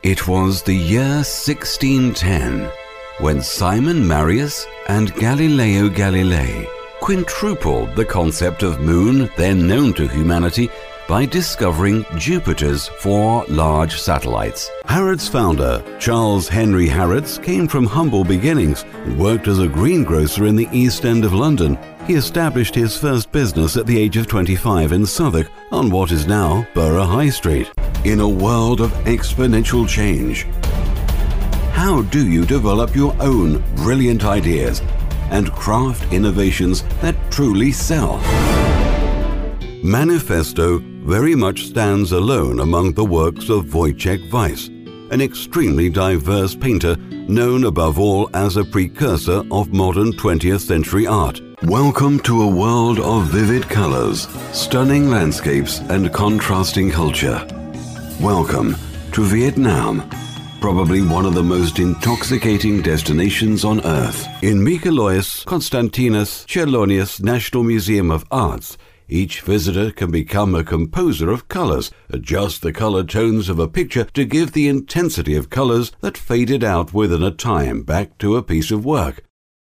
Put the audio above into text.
It was the year 1610 when Simon Marius and Galileo Galilei quintupled the concept of moon then known to humanity by discovering Jupiter's 4 large satellites. Harrods founder Charles Henry Harrods came from humble beginnings and worked as a greengrocer in the East End of London. He established his first business at the age of 25 in Southwark on what is now Borough High Street. In a world of exponential change, how do you develop your own brilliant ideas and craft innovations that truly sell? Manifesto very much stands alone among the works of Wojciech Weiss, an extremely diverse painter known above all as a precursor of modern 20th century art. Welcome to a world of vivid colors, stunning landscapes, and contrasting culture. Welcome to Vietnam, probably one of the most intoxicating destinations on Earth. In Mikalojus Konstantinos Cherlonius National Museum of Arts, each visitor can become a composer of colors, adjust the color tones of a picture to give the intensity of colors that faded out within a time back to a piece of work.